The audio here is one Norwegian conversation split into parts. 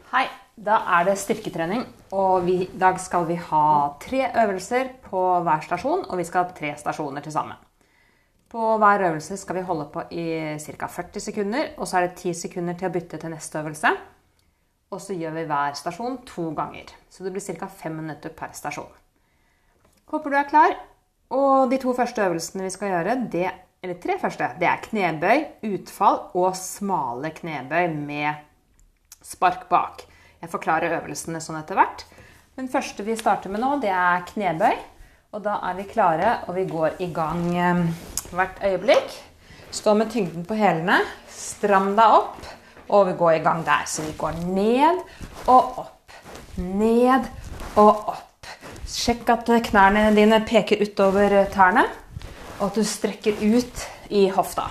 Hei, da det styrketrening, og i dag skal vi ha 3 øvelser på hver stasjon, og vi skal ha 3 stasjoner til sammen. På hver øvelse skal vi holde på i ca. 40 sekunder, og så det 10 sekunder til å bytte til neste øvelse. Og så gjør vi hver stasjon 2 ganger, så det blir ca. 5 minutter per stasjon. Håper du klar, og de 2 første øvelsene vi skal gjøre, eller 3 første, det knebøy, utfall og smale knebøy med spark bak. Jeg forklarer øvelsene sånn etter hvert. Den første vi starter med nå, det knebøy. Og da vi klare, og vi går i gang hvert øyeblikk. Stå med tyngden på hælene, stram deg opp, og vi går i gang der. Så vi går ned og opp, ned og opp. Sjekk at knærne dine peker utover tærne, og at du strekker ut i hofta.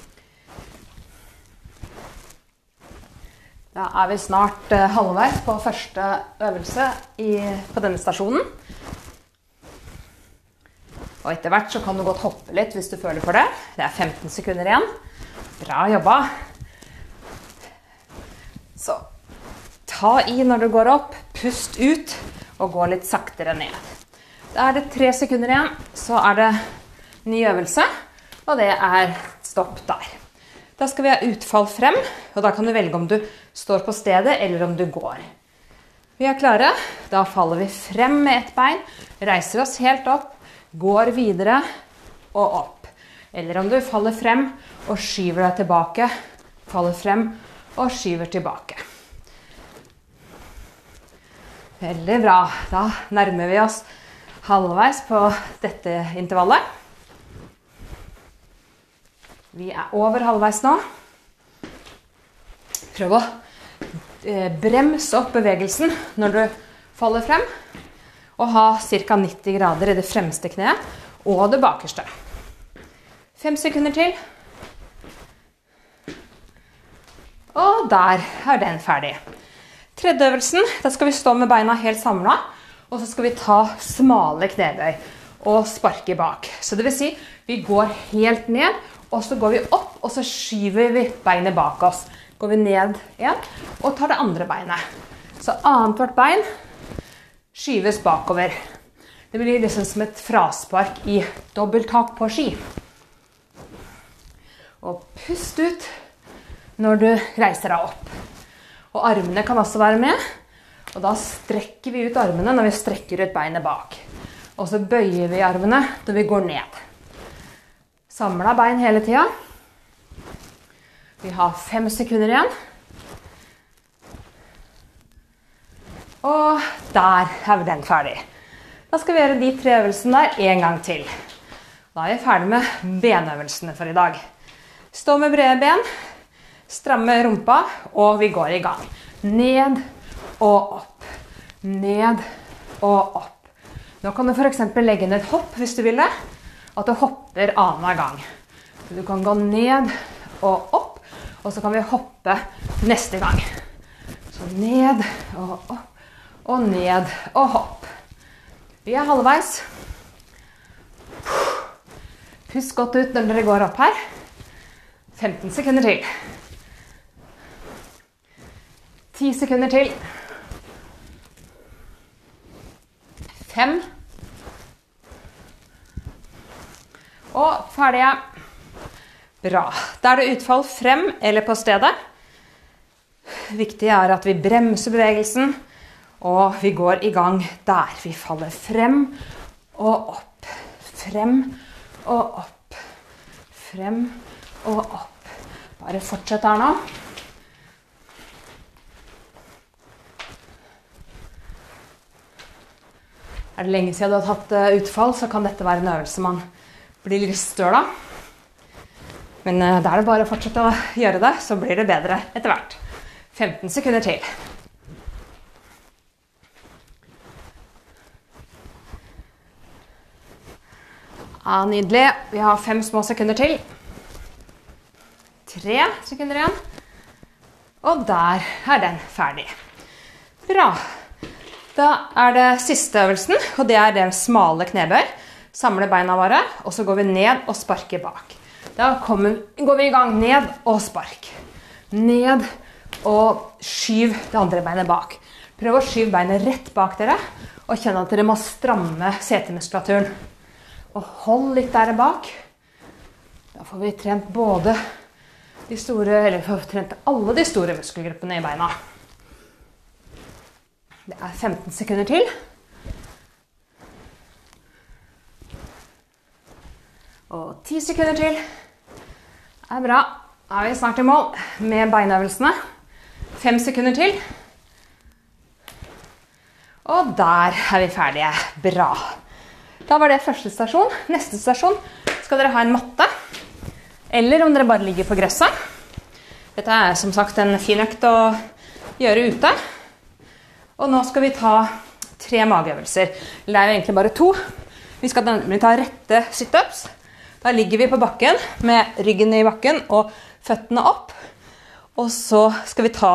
Da vi snart halvveis på første øvelse på denne stasjonen. Og etter hvert så kan du godt hoppe litt hvis du føler for det. Det 15 sekunder igjen. Bra jobba. Så ta i når du går opp, pust ut og gå litt saktere ned. Da det 3 sekunder igjen, så det ny øvelse, og det stopp der. Da skal vi ha utfall frem, og da kan du velge om du står på stedet eller om du går. Vi klare, da faller vi frem med ett bein, reiser oss helt opp, går videre og opp. Eller om du faller frem og skyver deg tilbake, faller frem og skyver tilbake. Veldig bra, da nærmer vi oss halvveis på dette intervallet. Vi over halvveis nå. Prøv å bremse opp bevegelsen når du faller frem, og ha ca. 90 grader i det fremste kneet og det bakerste. 5 sekunder til. Og der den ferdig. Tredje øvelsen, da skal vi stå med beina helt samlet, og så skal vi ta smale knebøy og sparke bak. Så det vil si, vi går helt ned, og så går vi opp, og så skyver vi beinet bak oss. Går vi ned igjen, og tar det andre beinet. Så annethvert bein skyves bakover. Det blir liksom som et fraspark i dobbelttak på ski. Og pust ut når du reiser deg opp. Og armene kan også være med. Og da strekker vi ut armene når vi strekker ut beinet bak. Og så bøyer vi armene når vi går ned. Samlet bein hele tiden. Vi har 5 sekunder igjen. Og der vi den ferdig. Da skal vi gjøre de 3 øvelsene der en gang til. Da vi ferdig med benøvelsene for i dag. Stå med brede ben, stramme rumpa, og vi går i gang. Ned og opp. Ned og opp. Nå kan du for eksempel legge inn et hopp hvis du vil det. At du hopper annen gang. Du kan gå ned og opp, og så kan vi hoppe neste gang. Så ned og opp, og ned og hopp. Vi halvveis. Pust godt ut når dere går opp her. 15 sekunder til. 10 sekunder til. 5. Og ferdige. Bra. Da det utfall frem eller på stedet. Viktig at vi bremser bevegelsen, og vi går i gang der. Vi faller frem og opp. Frem og opp. Frem og opp. Bare fortsett her nå. Det lenge siden du har tatt utfall, så kan dette være en øvelse man blir litt støl da. Men da det bare å fortsette å gjøre det, så blir det bedre etter hvert. 15 sekunder til. Ja, nydelig. Vi har 5 små sekunder til. 3 sekunder igjen. Og der den ferdig. Bra. Da det siste øvelsen, og det den smale knebøy. Samle beina våre, og så går vi ned og sparker bak. Da går vi i gang ned og spark. Ned og skyv det andre beinet bak. Prøv å skyve beinet rett bak dere, og kjenne at dere må stramme setemuskulaturen. Og hold litt der bak. Da får vi trent både de store, eller vi får trent alle de store muskelgruppene i beina. Det er 15 sekunder til. Og 10 sekunder til. Det er bra. Da er vi snart i mål med beinøvelsene. 5 sekunder til. Og der er vi ferdige. Bra. Da var det første stasjon. Neste stasjon skal dere ha en matte. Eller om dere bare ligger på gresset. Dette er som sagt en fin økt å gjøre ute. Og nå skal vi ta 3 mageøvelser. Det er jo egentlig bare 2. Vi skal nemlig ta rette sit-ups. Da ligger vi på bakken med ryggen i bakken og føttene opp. Og så skal vi ta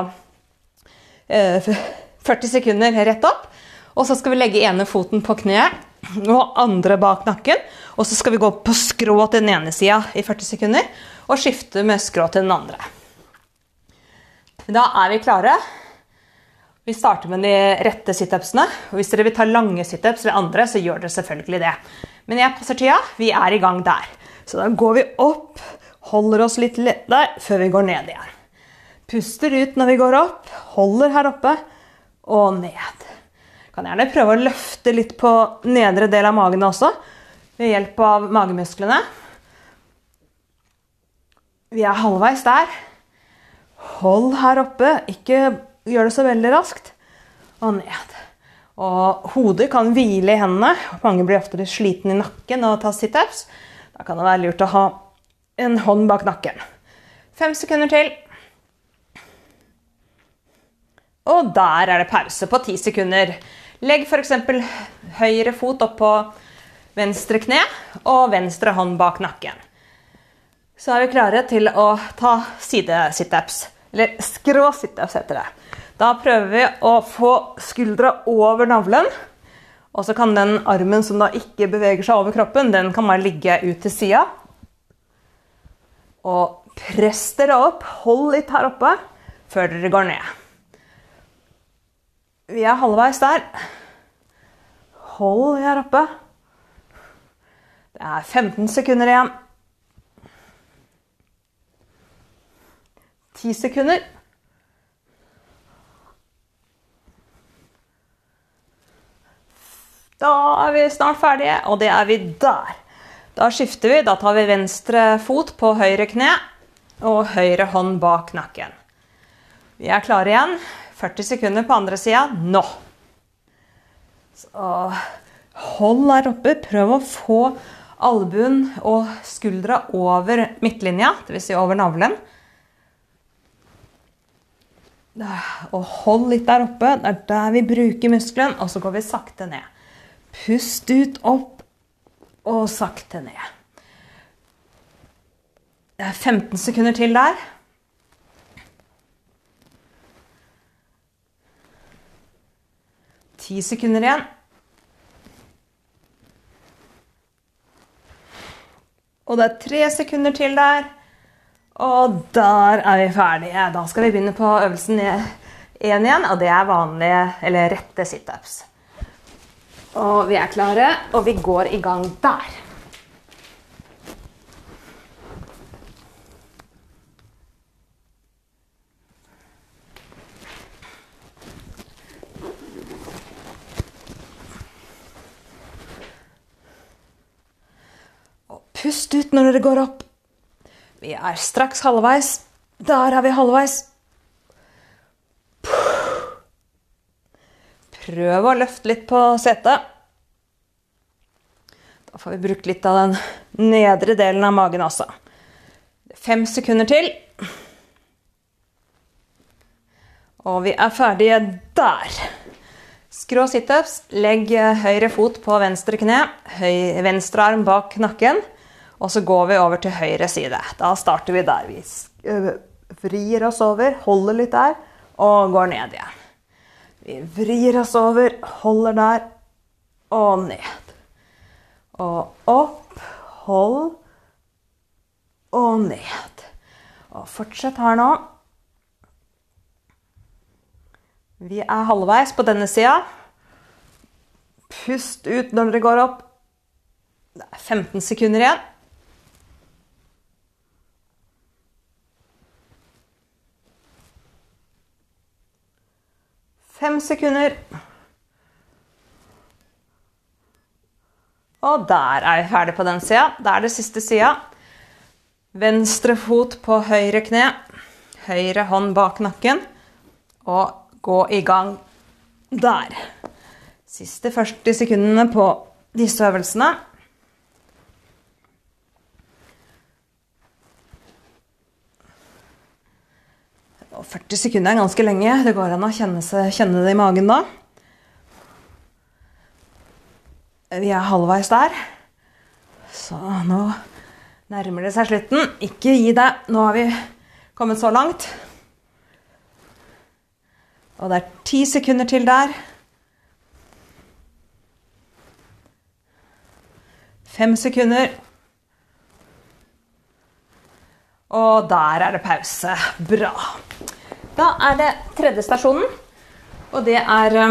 40 sekunder rett opp. Og så skal vi legge ene foten på kneet og andre bak nakken. Og så skal vi gå på skrå til den ene siden i 40 sekunder og skifte med skrå til den andre. Da er vi klare. Vi starter med de rette sit-upsene. Og hvis dere vil ta lange sit-ups eller andre, så gjør dere selvfølgelig det. Men jeg passer tida. Vi er i gang der. Så da går vi opp, holder oss litt der før vi går ned igjen. Puster ut når vi går opp, holder her oppe og ned. Kan gjerne prøve å løfte litt på nedre del av magen også, ved hjelp av magemusklene. Vi er halvveis der. Hold her oppe, ikke gjør det så veldig raskt, og ned. Og hodet kan hvile i hendene. Mange blir ofte litt sliten i nakken og tar sit-ups. Da kan det være lurt å ha en hånd bak nakken. 5 sekunder til. Og der er det pause på 10 sekunder. Legg for eksempel høyre fot opp på venstre kne og venstre hånd bak nakken. Så er vi klare til å ta side-sit-ups, eller skrå-sit-ups heter det. Da prøver vi å få skuldra over navlen, og så kan den armen som da ikke beveger seg over kroppen, den kan bare ligge ut til siden. Og press dere opp, hold litt her oppe, før dere går ned. Vi er halvveis der. Hold her oppe. Det er 15 sekunder igjen. 10 sekunder. Da er vi snart ferdige, og det er vi der. Da skifter vi, da tar vi venstre fot på høyre kne og høyre hånd bak nakken. Vi er klare igjen. 40 sekunder på andre siden. Nå. Så hold her oppe. Prøv å få albuen og skuldra over midtlinja, det vil si over navlen. Og hold litt der oppe. Det er der vi bruker muskelen, og så går vi sakte ned. Pust ut opp og sakte ned. Det er 15 sekunder til der. Ti sekunder igjen. Og det er 3 sekunder til der. Og der er vi ferdige. Da skal vi begynne på øvelsen 1 igjen, og det er vanlige, eller rette sit-ups. Og vi er klare, og vi går i gang der. Og pust ut når dere går opp. Vi er straks halvveis. Der er vi halvveis. Prøv å løfte litt på setet. Da får vi bruke litt av den nedre delen av magen også. 5 sekunder til. Og vi er ferdige der. Skrå sit-ups. Legg høyre fot på venstre kne. Venstre arm bak nakken. Og så går vi over til høyre side. Da starter vi der. Vi vrir oss over, holder litt der, og går ned igjen. Vi vrir oss over, holder der, og ned. Og opp, hold, og ned. Og fortsett her nå. Vi halvveis på denne siden. Pust ut når dere går opp. Det 15 sekunder igjen. 5 sekunder. Og der vi ferdig på den siden. Det det siste siden. Venstre fot på høyre kne. Høyre hånd bak nakken. Og gå i gang der. Siste 40 sekundene på disse øvelsene. Og 40 sekunder ganske lenge. Det går an å kjenne det i magen da. Vi halvveis der. Så nå nærmer det seg slutten. Ikke gi deg. Nå har vi kommet så langt. Og det 10 sekunder til der. 5 sekunder. Og der det pause. Bra. Da det tredje stasjonen. Og det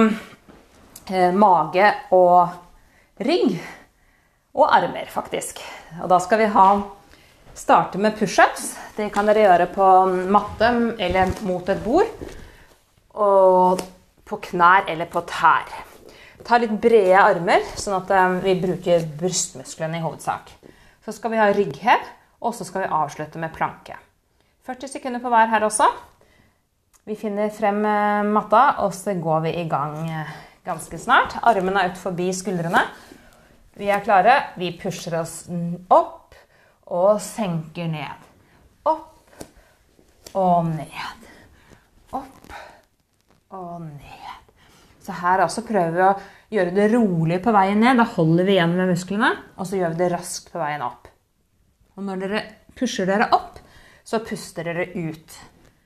mage og rygg. Og armer faktisk. Og da skal vi starte med push-ups. Det kan dere gjøre på matte eller mot et bord. Og på knær eller på tær. Ta litt brede armer, sånn at vi bruker brystmusklene i hovedsak. Så skal vi ha rygghev, og så skal vi avslutte med planke. 40 sekunder på hver her også. Vi finner frem matta, og så går vi i gang ganske snart. Armene ut forbi skuldrene. Vi klare. Vi pusher oss opp, og senker ned. Opp, og ned. Opp, og ned. Så her også prøver vi å gjøre det rolig på veien ned. Da holder vi igjen med musklene, og så gjør vi det raskt på veien opp. Og når dere pusher dere opp, så puster dere ut.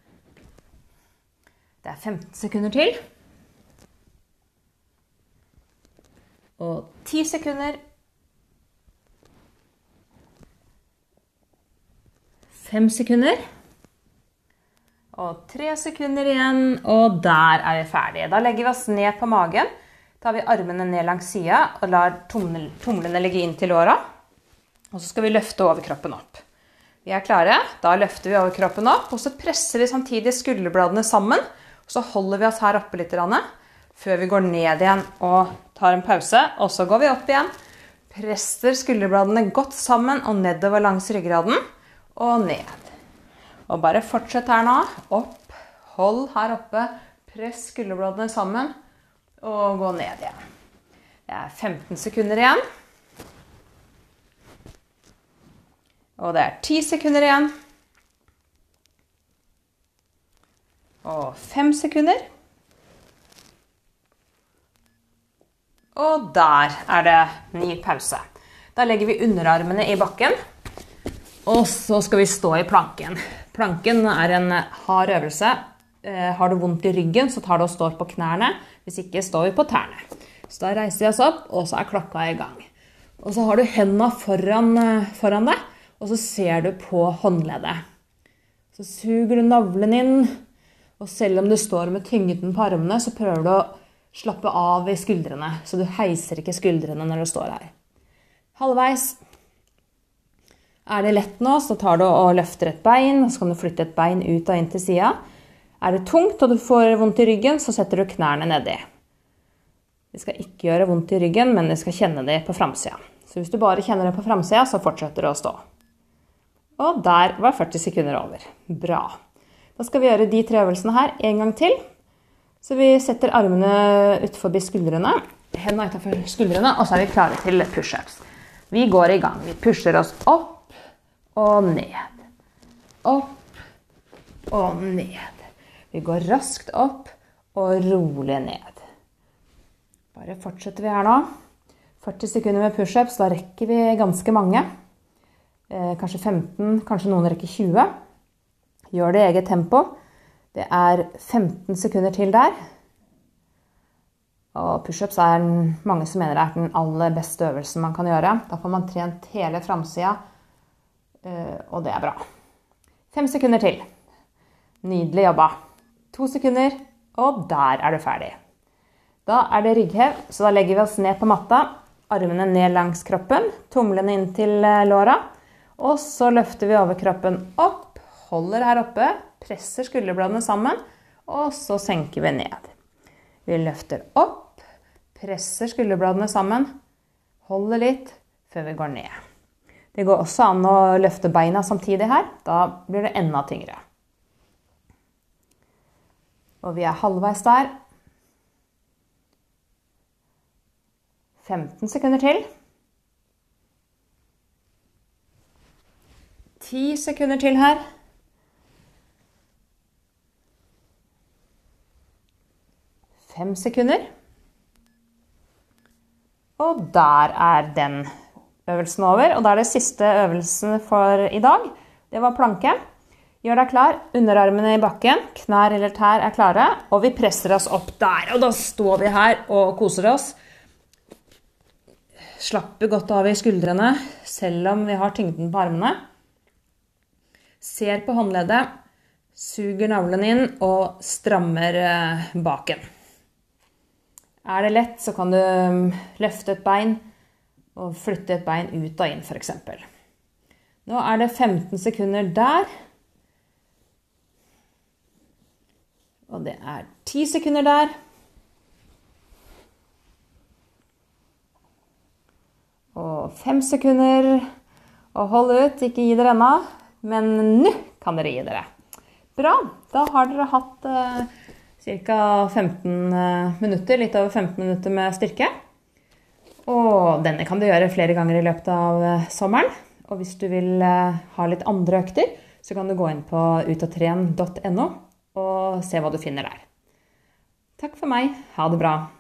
Det 15 sekunder til. Og 10 sekunder. 5 sekunder. Og 3 sekunder igjen, og der vi ferdige. Da legger vi oss ned på magen. Tar vi armene ned langs siden, og lar tomlene ligge inn til låra. Og så skal vi løfte overkroppen opp. Vi klare. Da løfter vi overkroppen opp, og så presser vi samtidig skulderbladene sammen. Og så holder vi oss her oppe litt, før vi går ned igjen og tar en pause. Og så går vi opp igjen. Presser skulderbladene godt sammen og nedover langs ryggraden, og ned. Og bare fortsett her nå. Opp, hold her oppe, press skulderbladene sammen, og gå ned igjen. Det 15 sekunder igjen. Og det 10 sekunder igjen. Og 5 sekunder. Og der det ny pause. Da legger vi underarmene i bakken. Og så skal vi stå i planken. Planken en hard øvelse. Har du vondt i ryggen, så tar du og står på knærne. Hvis ikke, står vi på tærne. Så da reiser vi oss opp, og så klokka i gang. Og så har du hendene foran deg, og så ser du på håndleddet. Så suger du navlen inn, og selv om du står med tyngden på armene, så prøver du å slappe av i skuldrene, så du heiser ikke skuldrene når du står her. Halvveis. Det lett nå, så tar du og løfter et bein, og så kan du flytte et bein ut og inn til siden. Det tungt, og du får vondt i ryggen, så setter du knærne nedi. Det skal ikke gjøre vondt i ryggen, men du skal kjenne det på framsiden. Så hvis du bare kjenner det på framsiden, så fortsetter du å stå. Og der var 40 sekunder over. Bra. Da skal vi gjøre de 3 øvelsene her en gang til. Så vi setter armene ut forbi skuldrene, hendene utenfor skuldrene, og så vi klare til push-ups. Vi går i gang. Vi pusher oss opp og ned. Opp og ned. Vi går raskt opp og rolig ned. Bare fortsetter vi her nå. 40 sekunder med push-ups, da rekker vi ganske mange. Kanskje 15, kanskje noen rekker 20. Gjør det i eget tempo. Det 15 sekunder til der. Og push-ups mange som mener det den aller beste øvelsen man kan gjøre. Da får man trent hele framsiden, og det bra. 5 sekunder til. Nydelig jobba. 2 sekunder. Og der du ferdig. Da det rygghev, så da legger vi oss ned på matta, armene ned langs kroppen, tomlene inn til låra, og så løfter vi overkroppen opp, holder her oppe, presser skulderbladene sammen, og så senker vi ned. Vi løfter opp, presser skulderbladene sammen, holder litt før vi går ned. Det går også an å løfte beina samtidig her, da blir det enda tyngre. Og vi halvveis der. 15 sekunder til. 10 sekunder til her. 5 sekunder. Og der den øvelsen over. Og da det siste øvelsen for i dag. Det var planke. Gjør deg klar, underarmene i bakken, knær eller tær klare, og vi presser oss opp der. Og da står vi her og koser oss. Slapper godt av i skuldrene, selv om vi har tyngden på armene. Ser på håndleddet, suger navlen inn og strammer baken. Det lett, så kan du løfte et bein og flytte et bein ut og inn, for eksempel. Nå det 15 sekunder der. Og det 10 sekunder der. Og 5 sekunder. Og hold ut, ikke gi dere ennå. Men nå kan dere gi dere. Bra, da har dere hatt ca. 15 minutter, litt over 15 minutter med styrke. Og denne kan du gjøre flere ganger i løpet av sommeren. Og hvis du vil ha litt andre økter, så kan du gå inn på utochtren.no og se hva du finner der. Takk for meg. Ha det bra.